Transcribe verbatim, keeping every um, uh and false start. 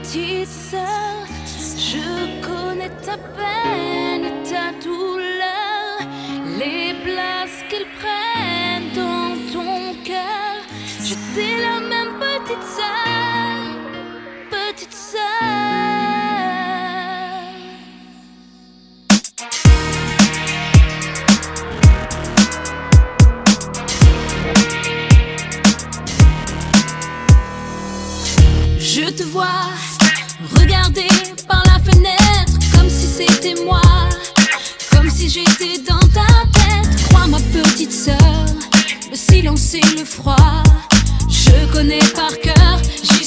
petite sœur. Je connais ta peine et ta douleur, les places qu'ils prennent dans ton cœur. J'étais la même petite sœur, petite sœur. Je te vois regarder par la fenêtre comme si c'était moi, comme si j'étais dans ta tête. Crois ma petite sœur, le silence et le froid, je connais par cœur.